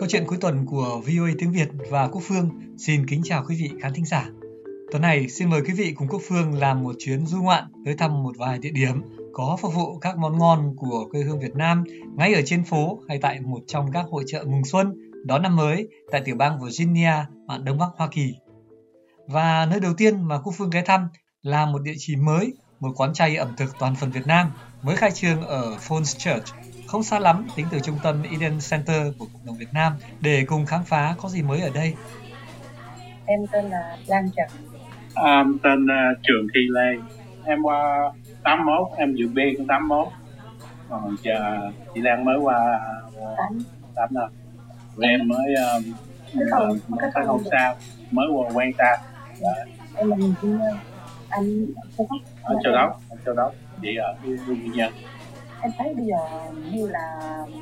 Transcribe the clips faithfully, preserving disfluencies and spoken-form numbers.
Câu chuyện cuối tuần của vê o a tiếng Việt và Quốc Phương xin kính chào quý vị khán thính giả. Tuần này xin mời quý vị cùng Quốc Phương làm một chuyến du ngoạn tới thăm một vài địa điểm có phục vụ các món ngon của quê hương Việt Nam ngay ở trên phố hay tại một trong các hội chợ mừng xuân đón năm mới tại tiểu bang Virginia, mạn Đông Bắc Hoa Kỳ. Và nơi đầu tiên mà Quốc Phương ghé thăm là một địa chỉ mới, một quán chay ẩm thực toàn phần Việt Nam mới khai trương ở Falls Church, không xa lắm tính từ trung tâm Eden Center của cộng đồng Việt Nam, để cùng khám phá có gì mới ở đây. Em tên là Lan Trần. À, tên uh, Trường Thi Lê. Em qua tám mốt, em dự biên tám mốt. Còn chờ chị Lan mới qua tám năm. Em mới uh, cái hôm sau mới qua quen ta. Em là người Việt Nam. Anh ở Châu Đốc, ở Châu Đốc, chị ở Nguyên Nhân. Em thấy bây giờ như là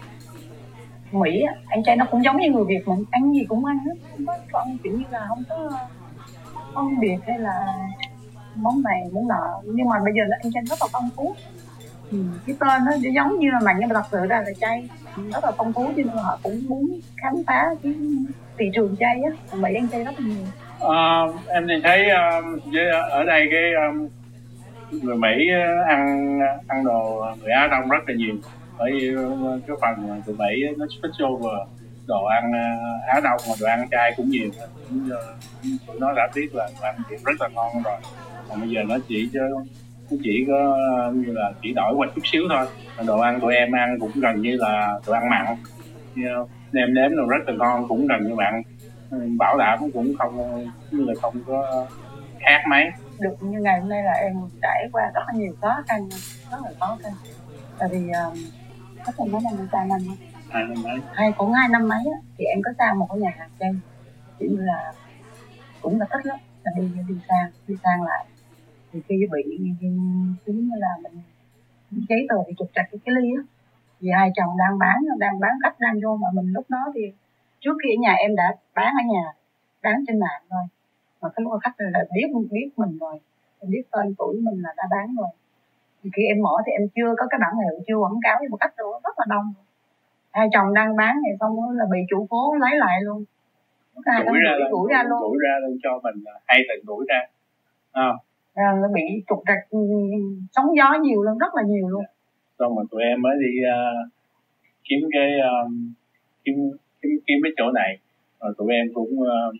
Mỹ, anh trai nó cũng giống như người Việt, mình ăn gì cũng ăn hết, không có phân kiểu như là không có phân biệt hay là món này món nọ. Nhưng mà bây giờ là anh trai rất là phong phú. Ừ, cái tên nó giống như là mạnh, nhưng mà thật sự ra là chay rất là phong phú, cho nên họ cũng muốn khám phá cái thị trường chay á. Mỹ anh chay rất là nhiều. À, em thì thấy uh, ở đây cái um, người Mỹ ăn ăn đồ người Á Đông rất là nhiều, bởi vì cái phần người Mỹ nó special về đồ ăn Á Đông, mà đồ ăn chay cũng nhiều. Tụi nó đã biết là đồ ăn Việt rất là ngon rồi, còn bây giờ nó chỉ chứ nó chỉ có như là chỉ đổi qua chút xíu thôi. Đồ ăn tụi em ăn cũng gần như là đồ ăn mặn, nêm nếm rồi rất là ngon, cũng gần như mặn, bảo đảm cũng không như là không có khác mấy. Được như ngày hôm nay là em trải qua rất là nhiều khó khăn, rất là khó khăn. Tại vì có thể nói là mình hai năm hai năm mấy hay cũng hai năm mấy á, thì em có sang một cái nhà hàng chay, kiểu như là cũng là thích lắm, là đi đi sang đi sang lại thì khi bị giống như là mình giấy tờ thì trục trặc cái cái ly á, vì hai chồng đang bán đang bán khách đang vô, mà mình lúc đó thì trước khi ở nhà em đã bán ở nhà, bán trên mạng thôi, mà cái lúc khách là biết biết mình rồi, em biết tên tuổi mình là đã bán rồi. Thì khi em mở thì em chưa có cái bảng hiệu, chưa quảng cáo với một cách rồi rất là đông. Hai chồng đang bán thì xong đó là bị chủ phố lấy lại luôn, đuổi ra, đuổi, đuổi ra luôn, đuổi ra luôn cho mình hay từng đuổi ra. À. À, nó bị trục trặc, sóng gió nhiều lắm, rất là nhiều luôn. Xong rồi tụi em mới đi uh, kiếm cái uh, kiếm kiếm kiếm cái chỗ này, rồi tụi em cũng uh,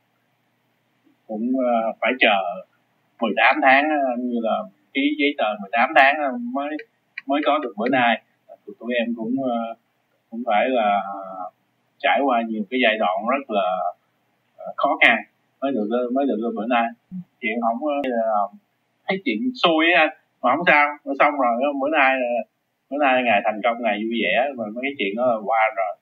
cũng uh, phải chờ mười tám tháng, uh, như là ký giấy tờ mười tám tháng mới mới có được bữa nay. Tụi, tụi em cũng uh, cũng phải là uh, trải qua nhiều cái giai đoạn rất là uh, khó khăn mới được mới được bữa nay. Chuyện không uh, thấy chuyện xui á, mà không sao, nó xong rồi. Bữa nay bữa nay ngày thành công, ngày vui vẻ, mà mấy cái chuyện đó là qua rồi.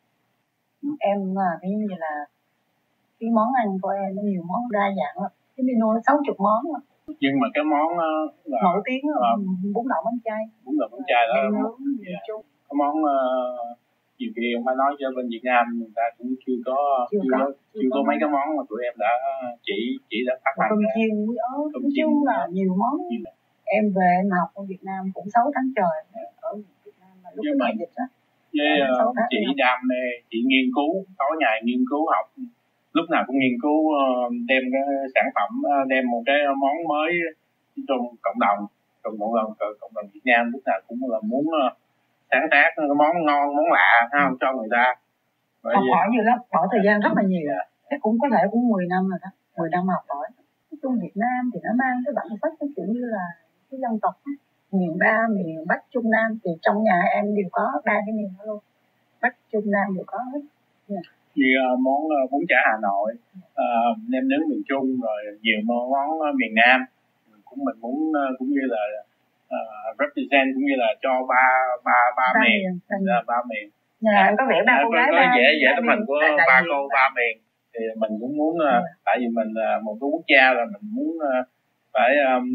Em là cái như là cái món ăn của em nó nhiều món đa dạng lắm, cái menu sáu chục món lắm. Nhưng mà cái món là nổi tiếng là uh, bún đậu mắm chay. Bún đậu mắm chay đó. Nướng, yeah. Cái món uh, nhiều khi ông phải nói cho bên Việt Nam người ta cũng chưa có chưa, chưa có chưa, chưa có, có mấy cái món mà tụi em đã chỉ chỉ đã phát hành. Cơm chiên muối ớt, nói chung là nhiều món. Nhiều. Em về em học ở Việt Nam cũng sáu tháng trời ở Việt Nam mà lúc cái dịch đó. Với uh, chị đam mê, chị nghiên cứu tối ngày nghiên cứu học, lúc nào cũng nghiên cứu uh, đem cái sản phẩm, uh, đem một cái món mới trong cộng đồng, trong cộng đồng cộng đồng Việt Nam, lúc nào cũng là muốn uh, sáng tác cái món ngon, món lạ không cho người ta. Bởi học hỏi nhiều lắm, bỏ thời gian rất là nhiều. Thế cũng có thể cũng mười năm rồi đó, mười năm học hỏi. Nói chung Việt Nam thì nó mang cái bản sắc cái kiểu như là cái dân tộc ấy. Miền Nam, miền Bắc, Trung Nam thì trong nhà em đều có ba cái miền đó luôn. Bắc, Trung, Nam đều có hết. Yeah. Như uh, món uh, bún chả Hà Nội, uh, nem nướng miền Trung, rồi nhiều món uh, miền Nam cũng mình muốn uh, cũng như là uh, represent, cũng như là cho ba ba ba, ba miền, là ba miền. Nhà em có vẻ ba cô gái, có dễ dễ tấm hình của đại, đại ba diện, cô ba miền, thì mình cũng muốn uh, yeah. Tại vì mình uh, một cái quốc gia là mình muốn uh, phải um,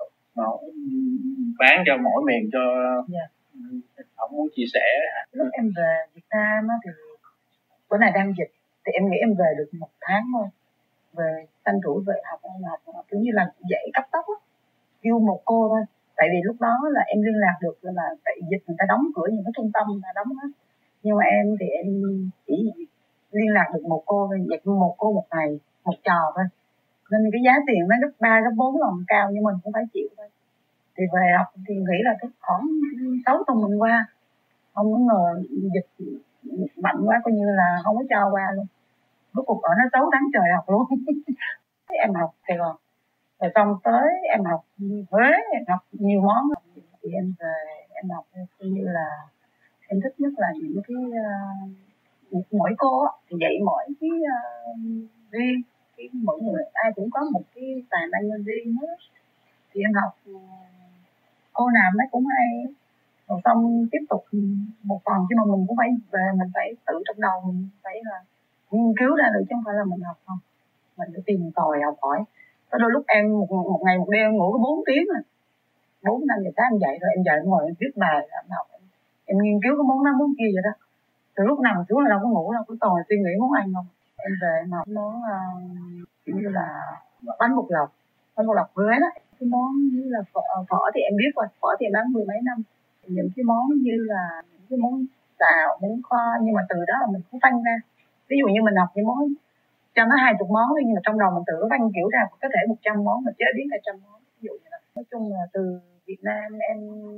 bán cho mỗi miền cho yeah. Không muốn chia sẻ. Lúc em về Việt Nam á, thì bữa này đang dịch thì em nghĩ em về được một tháng thôi, về tranh thủ về học học, học kiểu như là dạy cấp tốc á, yêu một cô thôi. Tại vì lúc đó là em liên lạc được là tại dịch người ta đóng cửa những cái trung tâm người ta đóng hết, nhưng mà em thì em chỉ liên lạc được một cô thôi, dạy một cô một ngày một trò thôi, nên cái giá tiền nó gấp ba gấp bốn lần cao, nhưng mình cũng phải chịu thôi. Thì về học thì nghĩ là cái khoảng sáu tuần mình qua, không có ngờ dịch mạnh quá, coi như là không có cho qua luôn. Rốt cuộc ở nó sáu tháng trời học luôn. Em học Sài Gòn, rồi xong tới em học Huế, em học nhiều món. Thì em về em học như là em thích nhất là những cái uh, mỗi cô thì dạy mỗi cái uh, riêng, cái mỗi người ai cũng có một cái tài năng riêng hết. Thì em học uh, cô nào mấy cũng hay, rồi xong tiếp tục một phần, nhưng mà mình cũng phải về mình phải tự trong đầu mình phải là nghiên cứu ra được, chứ không phải là mình học không, mình phải tìm tòi học hỏi. Có đôi lúc em một, một ngày một đêm em ngủ có bốn tiếng rồi, bốn năm giờ sáng em dậy rồi em dậy em ngồi em viết bài em học, em, em nghiên cứu cái món đó món kia vậy đó. Từ lúc nằm xuống là đâu có ngủ đâu, cứ toàn suy nghĩ món ăn không. Em về em học món uh, như là bánh bột lọc, bánh bột lọc Huế đó. Cái món như là phở, phở thì em biết rồi, phở thì em bán mười mấy năm. Những cái món như là những cái món xào, món kho, nhưng mà từ đó là mình cũng phân ra. Ví dụ như mình học những món cho nó hai chục món đi, nhưng mà trong đầu mình tự văn kiểu ra có thể một trăm món, mà chế biến cả trăm món. Ví dụ như là nói chung là từ Việt Nam em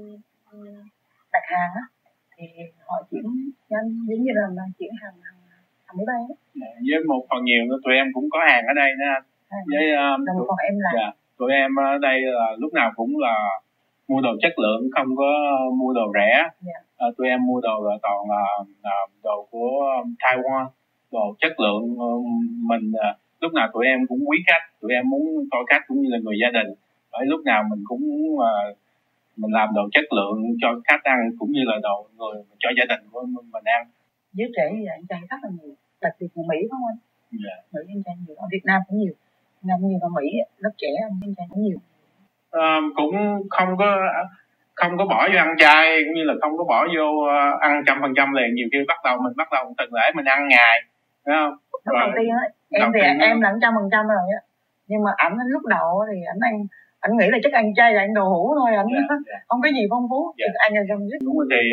đặt hàng á thì họ chuyển nhanh, giống như là, là chuyển hàng hàng, hàng máy bay á. Với một phần nhiều nữa tụi em cũng có hàng ở đây nữa anh. Với um, tụi, còn em là dạ, tụi em ở đây là lúc nào cũng là mua đồ chất lượng, không có mua đồ rẻ. Yeah. À, tụi em mua đồ là toàn là uh, đồ của Taiwan, đồ chất lượng. Uh, mình uh, lúc nào tụi em cũng quý khách, tụi em muốn coi khách cũng như là người gia đình. Bởi lúc nào mình cũng muốn uh, mình làm đồ chất lượng cho khách ăn, cũng như là đồ người cho gia đình của mình ăn. Giới trẻ như vậy anh trai rất là nhiều, đặc biệt là Mỹ phải không anh? Yeah. Mỹ anh trai nhiều, ở Việt Nam cũng nhiều, Nam nhiều, ở Mỹ lớp trẻ anh trai cũng nhiều. À, cũng không có không có bỏ vô ăn chay, cũng như là không có bỏ vô uh, ăn trăm phần trăm liền. Nhiều khi bắt đầu mình bắt đầu từng lễ mình ăn ngày, đúng không? Lúc đầu tiên á em thì em là trăm phần trăm rồi á, nhưng mà ảnh lúc đầu thì ảnh ăn ảnh nghĩ là chắc ăn chay là ăn đồ hủ thôi, ảnh yeah, yeah. không có gì phong phú, yeah. Thì ăn là trong rất đúng. Thì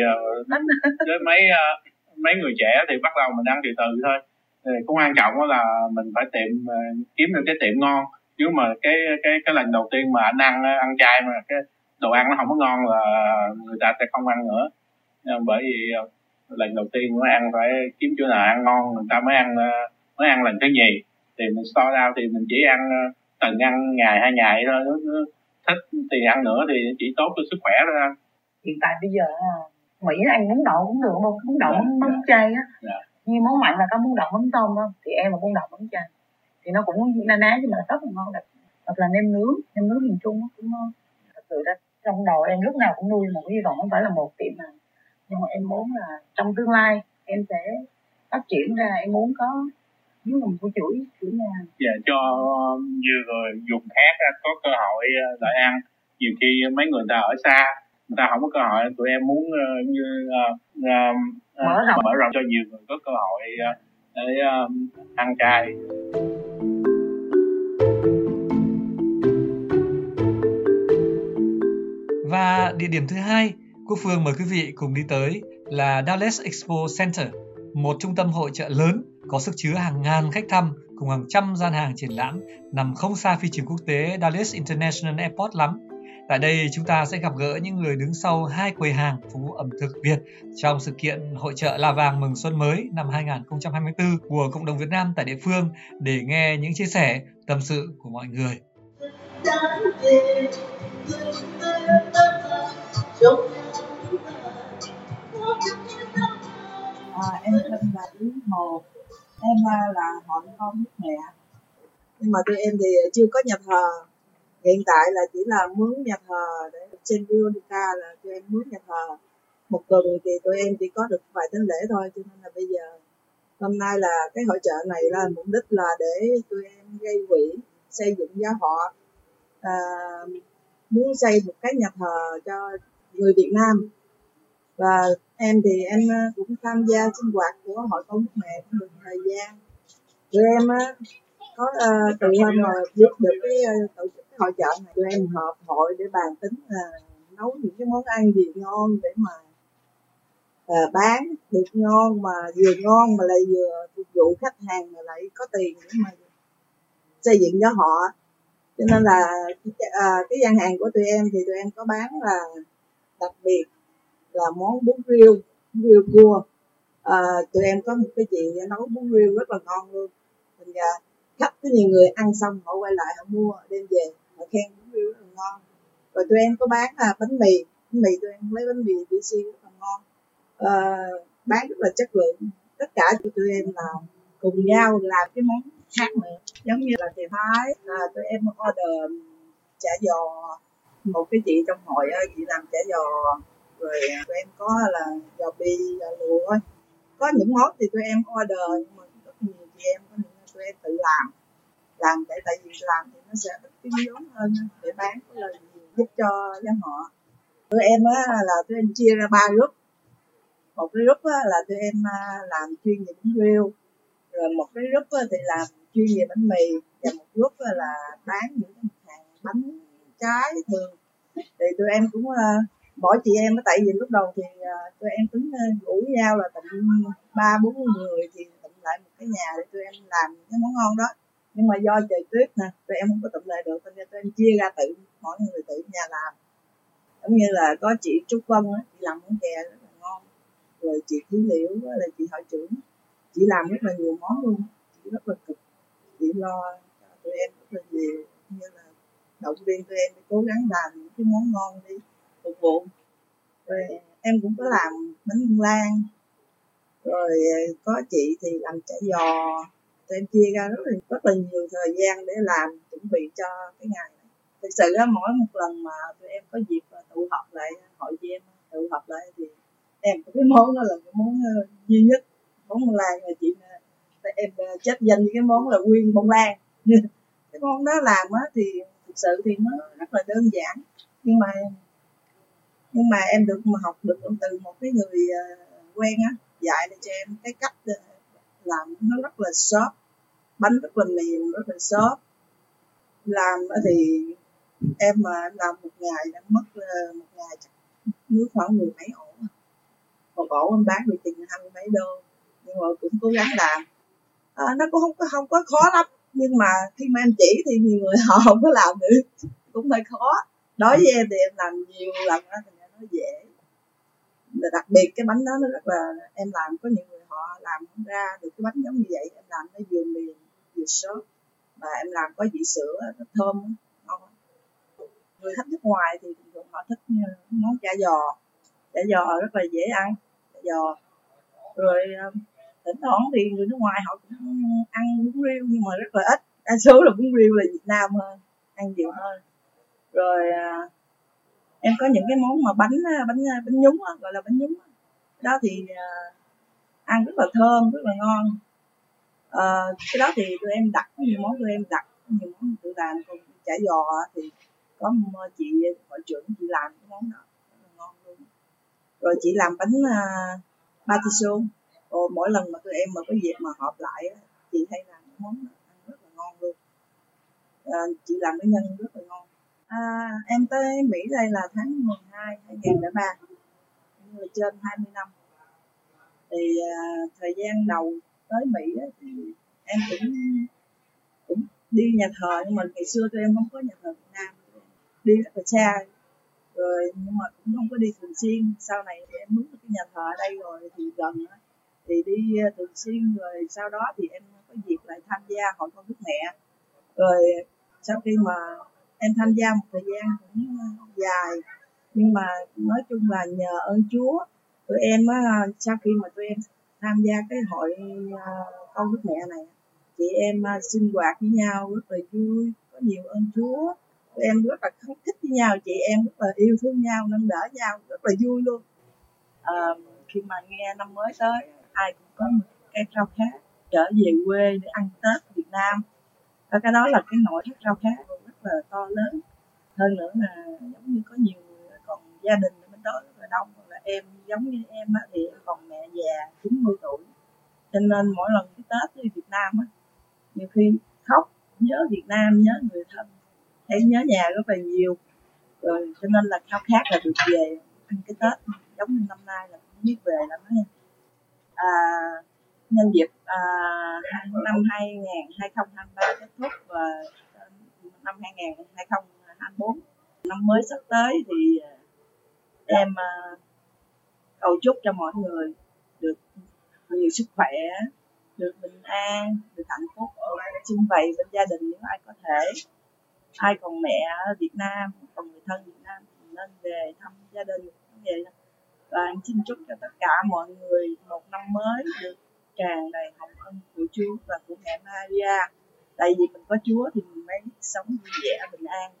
uh, với mấy uh, mấy người trẻ thì bắt đầu mình ăn từ từ thôi. Thì cũng quan trọng là mình phải tìm uh, kiếm được cái tiệm ngon. Chứ mà cái cái cái lần đầu tiên mà anh ăn ăn chay mà cái đồ ăn nó không có ngon là người ta sẽ không ăn nữa. Bởi vì uh, lần đầu tiên mới ăn phải kiếm chỗ nào ăn ngon người ta mới ăn uh, mới ăn lần thứ nhì. Thì mình start out thì mình chỉ ăn uh, từng ăn ngày hai ngày thôi. Thích thì ăn nữa thì chỉ tốt cho sức khỏe thôi anh. Hiện tại bây giờ Mỹ ăn bún đậu cũng được không? Bún đậu mắm yeah, yeah. chay á. Yeah. Như món mặn là có bún đậu mắm tôm không? Thì em là bún đậu mắm chay. Thì nó cũng na ná nhưng mà rất là ngon. Hoặc là nem nướng, nem nướng miền Trung cũng ngon. Thật sự ra trong đầu em lúc nào cũng nuôi một hy vọng không phải là một tiệm nào. Nhưng mà em muốn là trong tương lai em sẽ phát triển ra, em muốn có nếu là một chuỗi chuỗi nhà. Dạ, cho nhiều người dùng khác có cơ hội lại ăn. Nhiều khi mấy người ta ở xa, người ta không có cơ hội, tụi em muốn uh, như uh, uh, mở rộng mở rộng cho nhiều người có cơ hội uh, để uh, ăn chay. Và địa điểm thứ hai, Quốc Phương mời quý vị cùng đi tới là Dallas Expo Center, một trung tâm hội chợ lớn có sức chứa hàng ngàn khách thăm cùng hàng trăm gian hàng triển lãm nằm không xa phi trường quốc tế Dallas International Airport lắm. Tại đây chúng ta sẽ gặp gỡ những người đứng sau hai quầy hàng phục vụ ẩm thực Việt trong sự kiện hội chợ La Vàng mừng xuân mới năm hai không hai tư của cộng đồng Việt Nam tại địa phương để nghe những chia sẻ, tâm sự của mọi người. À, em tên là Yến Hồ, em là hội con nước mẹ, nhưng mà tụi em thì chưa có nhà thờ. Hiện tại là chỉ là mướn nhà thờ để trên Veronica là tụi em mướn nhà thờ. Một tuần thì tụi em chỉ có được vài thánh lễ thôi, cho nên là bây giờ hôm nay là cái hội chợ này là mục đích là để tụi em gây quỹ xây dựng giáo họ, à, muốn xây một cái nhà thờ cho người Việt Nam. Và em thì em cũng tham gia sinh hoạt của hội con nước mẹ cũng được thời gian. Tụi em có uh, từ hôm mà biết được cái uh, tổ chức cái hội chợ này, tụi em họp hội để bàn tính là nấu những cái món ăn gì ngon để mà à, bán được ngon, mà vừa ngon mà lại vừa phục vụ khách hàng mà lại có tiền để mà xây dựng cho họ. Cho nên là à, cái gian hàng của tụi em thì tụi em có bán là đặc biệt là món bún riêu, bún riêu cua. À, tụi em có một cái chị nấu bún riêu rất là ngon luôn. Thành ra khách có nhiều người ăn xong họ quay lại họ mua đem về họ khen bún riêu rất là ngon. Rồi tụi em có bán là bánh mì, bánh mì tụi em lấy bánh mì bê xê rất là ngon. À, bán rất là chất lượng. Tất cả tụi em là cùng nhau làm cái món khác nữa, giống như là thầy Thái, à, tụi em order chả giò, một cái chị trong hội chị làm chả giò, rồi tụi em có là giò bi, giò lụa. Có những món thì tụi em order, nhưng mà rất nhiều chị em có những tụi em tự làm làm tại tại vì làm thì nó sẽ ít cái vốn hơn để bán có lời nhiều, giúp cho nhóm họ. Tụi em á là tụi em chia ra ba group. Một cái group á là tụi em làm chuyên về bún riêu, rồi một cái group thì làm chuyên về bánh mì, và một group là bán những cái mặt hàng bánh trái thường. Thì tụi em cũng mỗi chị em á, tại vì lúc đầu thì tụi em tính rủ nhau là tụi ba bốn người thì tụm lại một cái nhà để tụi em làm cái món ngon đó. Nhưng mà do trời tuyết nè, tụi em không có tụm lại được, nên tụi em chia ra tự mỗi người tự nhà làm. Giống như là có chị Trúc Vân á, chị làm món chè rất là ngon, rồi chị Thúy Liễu là chị hội trưởng, chị làm rất là nhiều món luôn, chị rất là cực, chị lo cho tụi em rất là nhiều, như là động viên tụi em để cố gắng làm những cái món ngon đi phục vụ. Rồi em cũng có làm bánh lan, rồi có chị thì làm chả giò. Tụi em chia ra rất là rất là nhiều thời gian để làm chuẩn bị cho cái ngày này. Thực sự á, mỗi một lần mà tụi em có dịp tụ họp lại, hội chị em tụ họp lại thì em có cái món đó là cái món duy nhất, món bông lan. Là chị em chết danh với cái món là nguyên bông lan. Cái món đó làm á thì thực sự thì nó rất là đơn giản, nhưng mà nhưng mà em được mà học được từ một cái người quen á dạy để cho em cái cách làm nó rất là xốp, bánh rất là mềm, rất là xốp. Làm thì em mà làm một ngày đã mất một ngày chắc nước khoảng mười mấy ổ, một ổ em bán được chừng hai mươi mấy đô, nhưng mà cũng cố gắng làm. À, nó cũng không có không có khó lắm, nhưng mà khi mà em chỉ thì nhiều người họ không có làm được, cũng hơi khó. Đối với em thì em làm nhiều lần đó thì nó dễ. Đặc biệt cái bánh đó nó rất là em làm, có nhiều người họ làm không ra được cái bánh giống như vậy. Em làm nó vừa mềm vừa xốp, và em làm có vị sữa nó thơm ngon. Người khách nước ngoài thì thường họ thích món chả giò, chả giò rất là dễ ăn, chả giò. Rồi thỉnh thoảng thì người nước ngoài họ cũng ăn bún riêu, nhưng mà rất là ít, đa số là bún riêu là Việt Nam hơn, ăn nhiều hơn. Rồi em có những cái món mà bánh bánh bánh nhúng, gọi là bánh nhúng đó thì ăn rất là thơm, rất là ngon. À, cái đó thì tụi em đặt nhiều món, tụi em đặt nhiều món tự làm. Còn chả giò thì có chị hội trưởng chị làm cái món đó rất là ngon luôn. Rồi chị làm bánh uh, patiso. Rồi mỗi lần mà tụi em mà có dịp mà họp lại, chị hay làm cái món đó ăn rất là ngon luôn. À, chị làm cái nhân rất là ngon. À, em tới Mỹ đây là tháng mười hai hai nghìn lẻ ba, là trên hai mươi năm. Thì à, thời gian đầu tới Mỹ á, thì em cũng cũng đi nhà thờ, nhưng mà ngày xưa tụi em không có nhà thờ Việt Nam, đi rất là xa, rồi nhưng mà cũng không có đi thường xuyên. Sau này thì em mướn được cái nhà thờ ở đây rồi thì gần á, thì đi thường xuyên. Rồi sau đó thì em có dịp lại tham gia hội con Đức Mẹ. Rồi sau khi mà em tham gia một thời gian cũng dài, nhưng mà nói chung là nhờ ơn Chúa, tụi em á, sau khi mà tụi em tham gia cái hội con Đức Mẹ này, chị em sinh hoạt với nhau rất là vui, có nhiều ơn Chúa. Tụi em rất là khấn khích với nhau, chị em rất là yêu thương nhau, nâng đỡ nhau, rất là vui luôn. À, khi mà nghe năm mới tới, ai cũng có một cái khao khát trở về quê để ăn Tết Việt Nam. Và cái đó là cái nỗi khao khát rất là to lớn. Hơn nữa là giống như có nhiều người còn gia đình bên đó rất là đông, là em giống như em á, thì em còn mẹ già chín mươi tuổi, cho nên mỗi lần cái Tết đi Việt Nam á, nhiều khi khóc, nhớ Việt Nam, nhớ người thân, thấy nhớ nhà rất là nhiều. Rồi cho nên là khao khát là được về ăn cái Tết giống như năm nay là biết về lắm ha. À, nhân dịp à, năm hai không hai ba kết thúc và năm hai không hai tư năm mới sắp tới thì em à, cầu chúc cho mọi người được nhiều sức khỏe, được bình an, được hạnh phúc, sum vầy bên gia đình nếu ai có thể. Ai còn mẹ ở Việt Nam, còn người thân Việt Nam thì nên về thăm gia đình như vậy đó. Và em xin chúc cho tất cả mọi người một năm mới được tràn đầy hồng ân của Chúa và của mẹ Maria. Tại vì mình có Chúa thì mình mới sống vui vẻ bình an.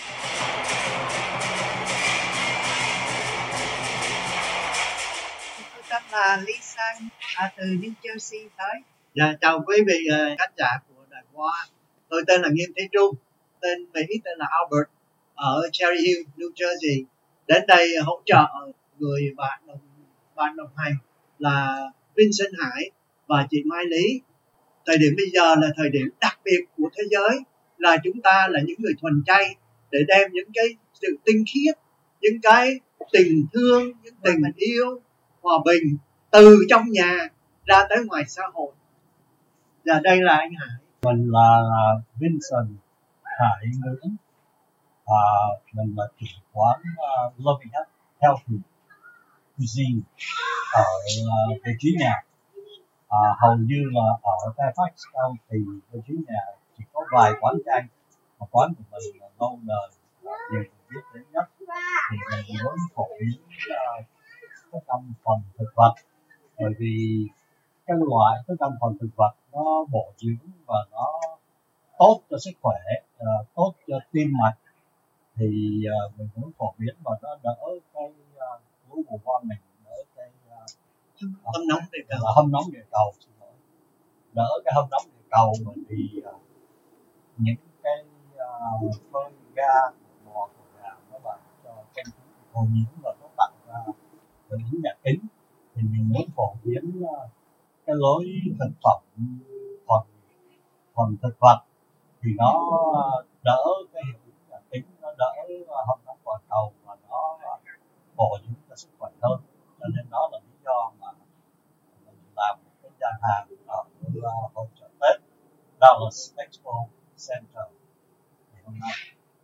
Tôi tên là Lisa à, từ New Jersey tới. Dạ, chào quý vị uh, khán giả của Đài Hoa. Tôi tên là Nghiêm Thế Trung, tên Mỹ tên là Albert, ở Cherry Hill, New Jersey. Đến đây hỗ trợ người bạn đồng bạn đồng hành là Vincent Hải và chị Mai Lý. Thời điểm bây giờ là thời điểm đặc biệt của thế giới, là chúng ta là những người thuần chay để đem những cái sự tinh khiết, những cái tình thương, những tình yêu, hòa bình từ trong nhà ra tới ngoài xã hội. Dạ, đây là anh Hải. Mình là Vincent Hải Ngữ, à, mình là chủ quán uh, Loving Healthy Cuisine ở uh, Virginia. À, hầu như là ở Fairfax County, Virginia chỉ có vài quán chay, và quán của mình là lâu đời và nhiều người biết đến nhất. Thì mình muốn phổ biến uh, các thành phần thực vật, bởi vì cái loại thức ăn phần thực vật nó bổ dưỡng và nó tốt cho sức khỏe, uh, tốt cho tim mạch, thì uh, mình muốn phổ biến và nó đỡ cái lũ uh, mùa hoa mình, đỡ cái uh, hâm nóng địa cầu, là hâm nóng địa cầu, xin lỗi, đỡ cái hâm nóng địa cầu, bởi vì uh, những cái uh, phơi ga của bò của gà nó làm cho không khí ô nhiễm và nó tạo ra bệnh nhà kính. Thì mình muốn phổ biến uh, cái lối thực phẩm thuần thuần thực vật thì nó đỡ cái hiệu ứng nhà kính, nó đỡ hâm nóng toàn cầu và nó bổ dưỡng cho sức khỏe hơn. Cho nên đó là lý do mà mình làm một cái gian hàng ở hội chợ Tết Dallas Expo Center ngày hôm nay.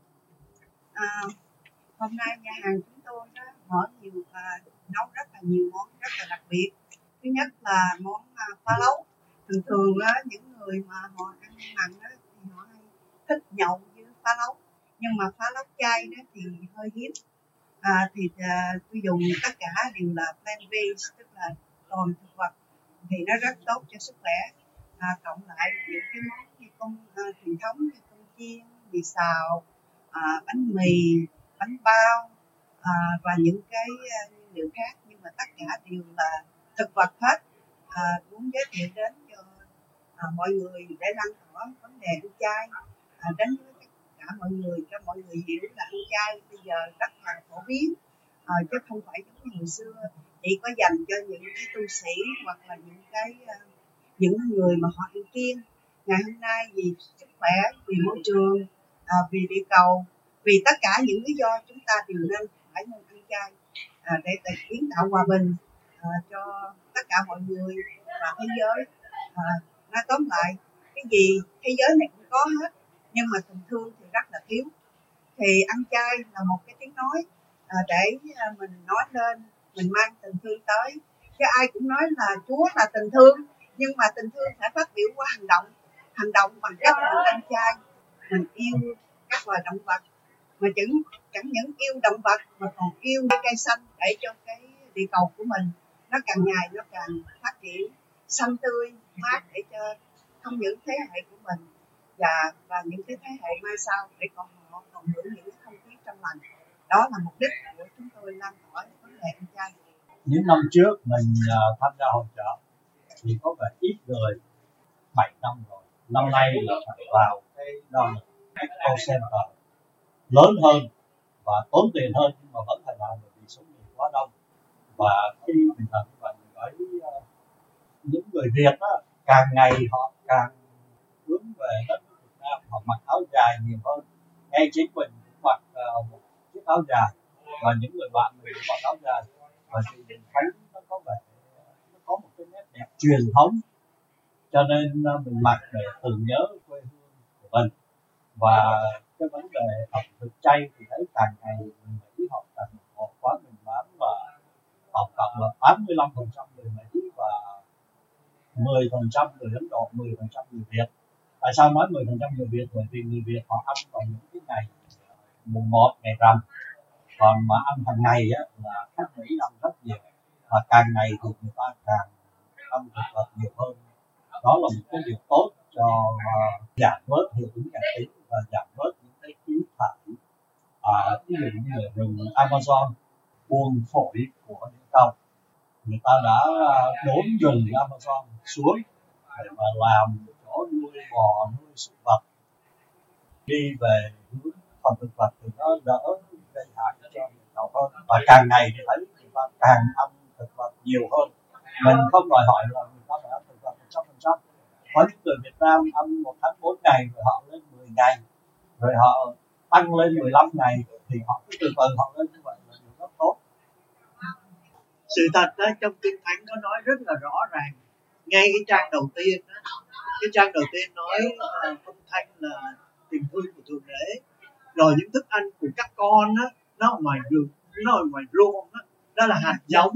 À, hôm nay nhà hàng chúng tôi đó mở nhiều và nấu rất là nhiều món rất là đặc biệt. Thứ nhất là món uh, phá lấu. Thường thường á, những người mà họ ăn mặn á, thì họ hay thích nhậu với phá lấu. Nhưng mà phá lấu chay đó thì hơi hiếm. À, thì uh, tôi dùng tất cả đều là plant-based, tức là toàn thực vật. Thì nó rất tốt cho sức khỏe. À, cộng lại những cái món như con uh, truyền thống như con chiên, mì xào, à, bánh mì, bánh bao à, và những cái uh, nguyên liệu khác. Nhưng mà tất cả đều là thực vật hết. À, muốn giới thiệu đến cho à, mọi người để lan tỏa vấn đề ăn chay à, đến với tất cả mọi người, cho mọi người hiểu là ăn chay bây giờ rất là phổ biến à, chứ không phải giống như hồi xưa chỉ có dành cho những cái tu sĩ hoặc là những cái uh, những người mà họ ăn kiêng. Ngày hôm nay vì sức khỏe, vì môi trường, à, vì địa cầu, vì tất cả những lý do chúng ta đều nên phải nên ăn chay à, để kiến tạo hòa bình À, cho tất cả mọi người và thế giới. À, nói tóm lại, cái gì thế giới này cũng có hết, nhưng mà tình thương thì rất là thiếu. Thì ăn chay là một cái tiếng nói à, để à, mình nói lên, mình mang tình thương tới. Chứ ai cũng nói là Chúa là tình thương, nhưng mà tình thương phải phát biểu qua hành động. Hành động bằng cách mình ăn chay, mình yêu các loài động vật, mà chẳng, chẳng những yêu động vật mà còn yêu cây xanh để cho cái địa cầu của mình nó càng ngày nó càng phát triển xanh tươi mát, để cho không những thế hệ của mình và và những cái thế hệ mai sau để còn họ còn hưởng những cái không khí trong lành. Đó là mục đích của chúng tôi lan tỏa vấn đề ăn chay. Những năm trước mình uh, tham gia hội chợ thì có vẻ ít người, bảy năm rồi. Năm nay là phải vào cái Dallas Expo Center lớn hơn và tốn tiền hơn, nhưng mà vẫn phải làm bởi vì số người quá đông. Và khi mình làm như vậy, mình thấy uh, những người Việt đó, càng ngày họ càng hướng về đất nước Việt Nam, họ mặc áo dài nhiều hơn. Ngay chính mình cũng mặc uh, một chiếc áo dài và những người bạn mình cũng mặc áo dài, và thì mình thấy nó có vẻ nó có một cái nét đẹp truyền thống, cho nên mình mặc để tưởng nhớ quê hương của mình. Và cái vấn đề ẩm thực chay thì thấy càng ngày người Mỹ họ càng họ quá mình mắn, và tổng cộng là tám mươi lăm phần trăm người Mỹ và mười phần trăm người Ấn Độ, mười phần trăm người Việt. Tại sao nói mười phần trăm người Việt? Bởi vì người Việt họ ăn vào những cái ngày mùng một, ngày rằm, còn mà ăn hàng ngày á, là khách Mỹ ăn rất nhiều, và càng ngày thì người ta càng ăn thực vật nhiều hơn. Đó là một cái điều tốt cho uh, giảm bớt hiệu ứng nhà kính và giảm bớt những cái khí thải. À, ví dụ như ở rừng Amazon, buồng phổi của những cầu, người ta đã đốn rừng Amazon xuống để mà làm chỗ nuôi bò, nuôi súc vật. Đi về hướng phần thực vật thì nó đỡ gây hại cho những cầu hơn, và càng ngày thì thấy người ta càng ăn thực vật nhiều hơn. Mình không đòi hỏi là người ta phải ăn thực vật một trăm phần trăm. Có những người Việt Nam ăn một tháng bốn ngày, rồi họ lên mười ngày, rồi họ tăng lên mười lăm ngày, thì họ cứ từ từ họ lên như vậy là điều rất tốt. Sự thật đó, trong Kinh Thánh có nói rất là rõ ràng. Ngay cái trang đầu tiên đó, cái trang đầu tiên nói uh, âm thanh là tình thương của Thượng Đế. Rồi những thức ăn của các con đó, nó ở ngoài rừng, nó ở ngoài ruộng đó, đó là hạt giống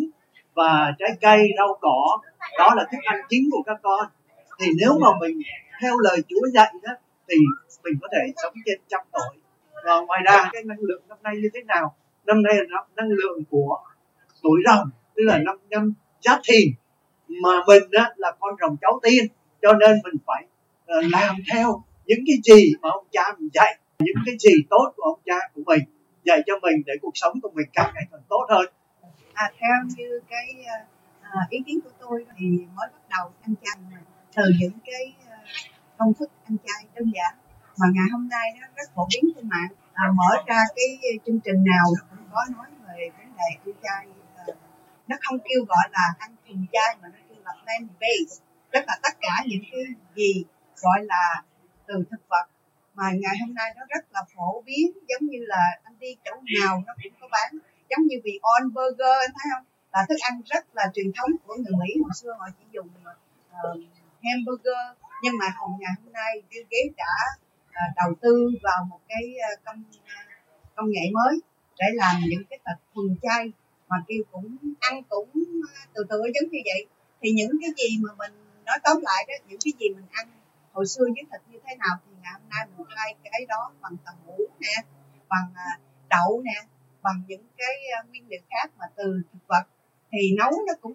và trái cây, rau cỏ, đó là thức ăn chính của các con. Thì nếu mà mình theo lời Chúa dạy đó, thì mình có thể sống trên trăm tuổi. Rồi ngoài ra cái năng lượng năm nay như thế nào? Năm nay là năng lượng của tuổi rồng, tức là năm năm Giáp Thìn, mà mình đó là con rồng cháu tiên, cho nên mình phải uh, làm theo những cái gì mà ông cha mình dạy, những cái gì tốt của ông cha của mình dạy cho mình, để cuộc sống của mình càng ngày càng tốt hơn. À, theo như cái uh, ý kiến của tôi thì mới bắt đầu ăn chay từ những cái uh, công thức ăn chay đơn giản mà ngày hôm nay nó rất phổ biến trên mạng. À, mở ra cái chương trình nào nó cũng có nói về vấn đề ăn chay. Uh, nó không kêu gọi là ăn thuần chay mà nó kêu là plant based, tức là tất cả những cái gì gọi là từ thực vật mà ngày hôm nay nó rất là phổ biến, giống như là anh đi chỗ nào nó cũng có bán, giống như Beyond Burger, anh thấy không, là thức ăn rất là truyền thống của người Mỹ. Hồi xưa họ chỉ dùng uh, hamburger, nhưng mà hồi ngày hôm nay Bill Gates đã uh, đầu tư vào một cái uh, công công nghệ mới để làm những cái thịt thuần chay mà kêu cũng ăn cũng từ từ giống như vậy. Thì những cái gì mà mình nói tóm lại đó, những cái gì mình ăn hồi xưa với thịt như thế nào thì ngày hôm nay mình thay cái đó bằng tàu hũ nè, bằng uh, đậu nè, bằng những cái uh, nguyên liệu khác mà từ thực vật, thì nấu nó cũng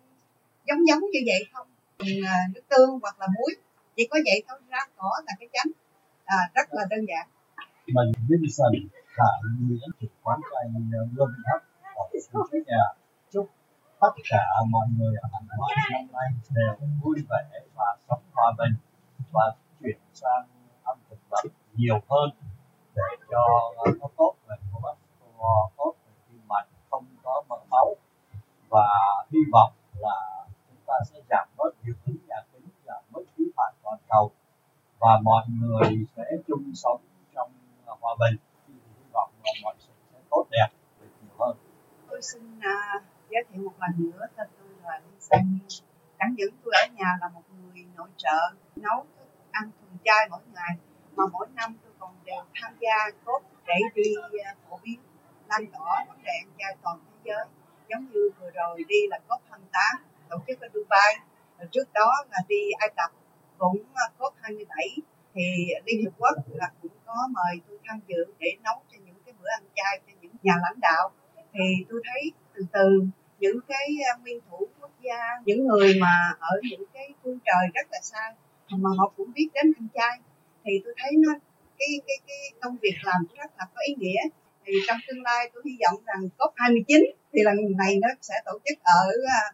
giống giống như vậy không, uh, nước tương hoặc là muối, chỉ có vậy thôi, rau cỏ là cái chánh, à, rất là đơn giản. Mình Vincent Khải, người đến từ quán chay Loving Hub ở phía nhà, chúc tất cả mọi người ở Hà Nội năm nay đều vui vẻ và sống hòa bình và chuyển sang ăn thực vật nhiều hơn để cho nó tốt về cholesterol, tốt về tim mạch, không có mỡ máu, và hy vọng là chúng ta sẽ giảm bớt hiệu ứng nhà kính, giảm bớt khí thải toàn cầu, và mọi người sẽ chung sống trong hòa bình. Hy vọng là mọi sự sẽ tốt đẹp về nhiều hơn. Tôi xin uh, giới thiệu một lần nữa, tên tôi là Lisa Nhi. Chẳng những tôi ở nhà là một người nội trợ nấu thức ăn thuần chay mỗi ngày, mà mỗi năm tôi còn đều tham gia cốt để đi uh, phổ biến lan tỏa vấn đề ăn chay toàn thế giới. Giống như vừa rồi đi là cốt hai mươi tám tổ chức ở Dubai, rồi trước đó là đi Ai Cập cũng uh, cốt hai mươi bảy, thì Liên Hiệp Quốc là cũng có mời tôi tham dự để nấu cho những cái bữa ăn chay cho những nhà lãnh đạo. Thì tôi thấy từ từ những cái nguyên thủ quốc gia, những người mà ở những cái phương trời rất là xa mà họ cũng biết đến ăn chay, thì tôi thấy nó cái cái cái công việc làm rất là có ý nghĩa. Thì trong tương lai tôi hy vọng rằng cốp hai mươi chín thì lần này nó sẽ tổ chức ở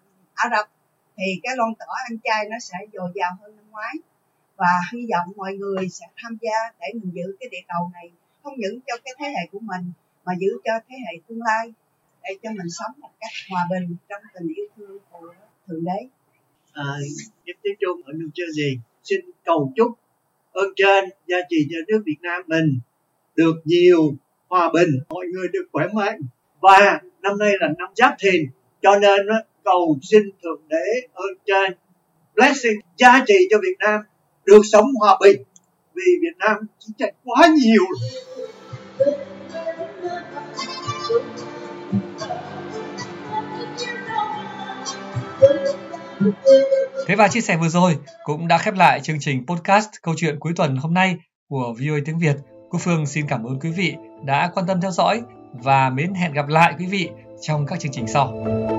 Ả Rập, thì cái loan tỏa ăn chay nó sẽ dồi dào hơn năm ngoái, và hy vọng mọi người sẽ tham gia để mình giữ cái địa cầu này không những cho cái thế hệ của mình mà giữ cho thế hệ tương lai, để cho mình sống một cách hòa bình trong tình yêu thương của Thượng Đế. À, Nhật Tiếng Trung ở New Jersey xin cầu chúc ơn trên gia trì cho nước Việt Nam mình được nhiều hòa bình, mọi người được khỏe mạnh, và năm nay là năm Giáp Thìn, cho nên cầu xin Thượng Đế ơn trên blessing giá trị cho Việt Nam được sống hòa bình, vì Việt Nam chiến tranh quá nhiều. Thế và chia sẻ vừa rồi cũng đã khép lại chương trình podcast Câu chuyện cuối tuần hôm nay của vê o a tiếng Việt. Quốc Phương xin cảm ơn quý vị đã quan tâm theo dõi và mến hẹn gặp lại quý vị trong các chương trình sau.